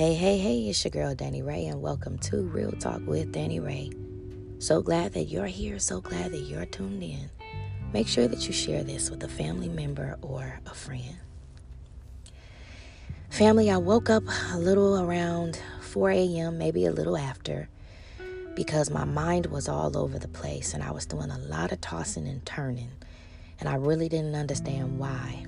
Hey, it's your girl, Danny Ray, and welcome to Real Talk with Danny Ray. So glad that you're here, so glad that you're tuned in. Make sure that you share this with a family member or a friend. Family, I woke up a little around 4 a.m., maybe a little after, because my mind was all over the place and I was doing a lot of tossing and turning, and I really didn't understand why.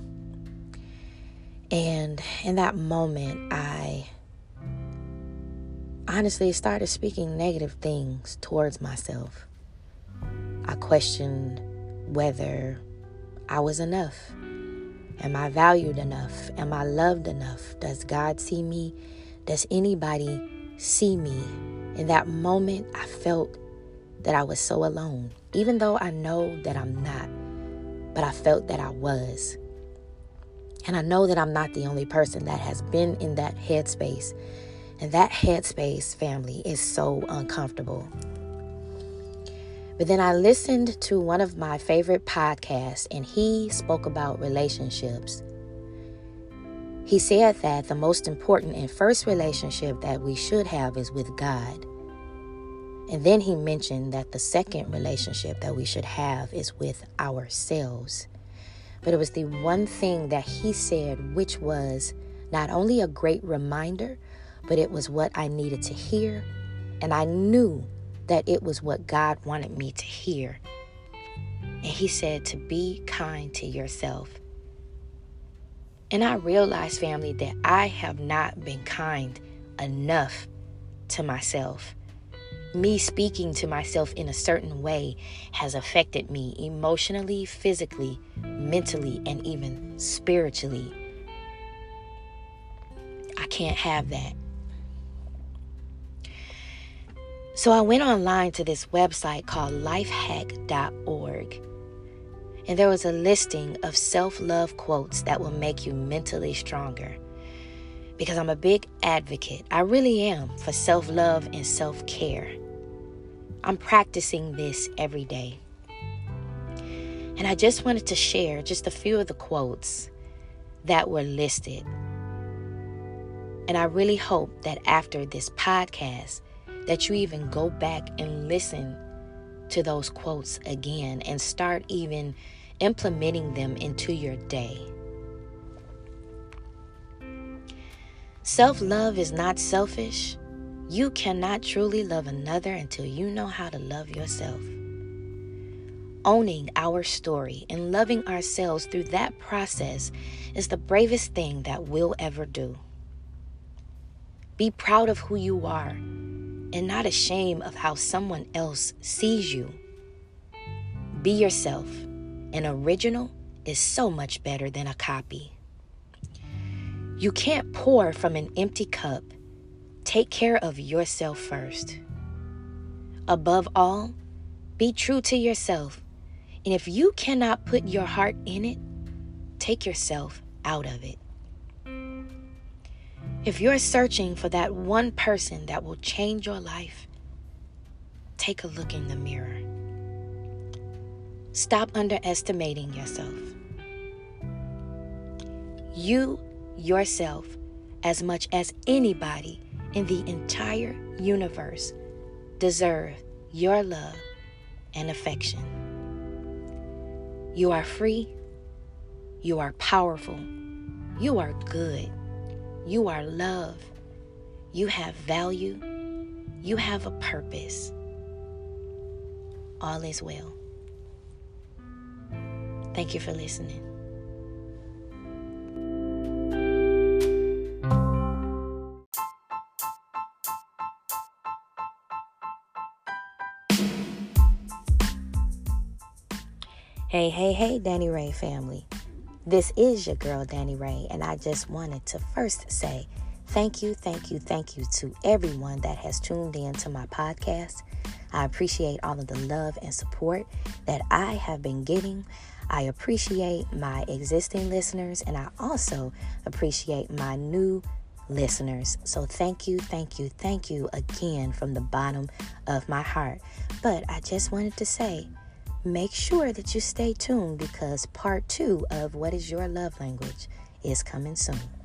And in that moment, I honestly started speaking negative things towards myself. I questioned whether I was enough. Am I valued enough? Am I loved enough? Does God see me? Does anybody see me? In that moment, I felt that I was so alone, even though I know that I'm not, but I felt that I was. And I know that I'm not the only person that has been in that headspace. And that headspace, family, is so uncomfortable. But then I listened to one of my favorite podcasts, and he spoke about relationships. He said that the most important and first relationship that we should have is with God. And then he mentioned that the second relationship that we should have is with ourselves. But it was the one thing that he said, which was not only a great reminder, but it was what I needed to hear. And I knew that it was what God wanted me to hear. And he said to be kind to yourself. And I realized, family, that I have not been kind enough to myself. Me speaking to myself in a certain way has affected me emotionally, physically, mentally, and even spiritually. I can't have that. So I went online to this website called lifehack.org. And there was a listing of self-love quotes that will make you mentally stronger. Because I'm a big advocate, I really am, for self-love and self-care. I'm practicing this every day. And I just wanted to share just a few of the quotes that were listed. And I really hope that after this podcast, that you even go back and listen to those quotes again and start even implementing them into your day. Self-love is not selfish. You cannot truly love another until you know how to love yourself. Owning our story and loving ourselves through that process is the bravest thing that we'll ever do. Be proud of who you are and not ashamed of how someone else sees you. Be yourself. An original is so much better than a copy. You can't pour from an empty cup. Take care of yourself first. Above all, be true to yourself. And if you cannot put your heart in it, take yourself out of it. If you're searching for that one person that will change your life, take a look in the mirror. Stop underestimating yourself. You, yourself, as much as anybody in the entire universe, deserve your love and affection. You are free. You are powerful. You are good. You are love. You have value. You have a purpose. All is well. Thank you for listening. Hey, Danny Ray family. This is your girl, Danny Ray, and I just wanted to first say thank you to everyone that has tuned in to my podcast. I appreciate all of the love and support that I have been getting. I appreciate my existing listeners, and I also appreciate my new listeners. So thank you again from the bottom of my heart. But I just wanted to say, make sure that you stay tuned because part 2 of What is Your Love Language is coming soon.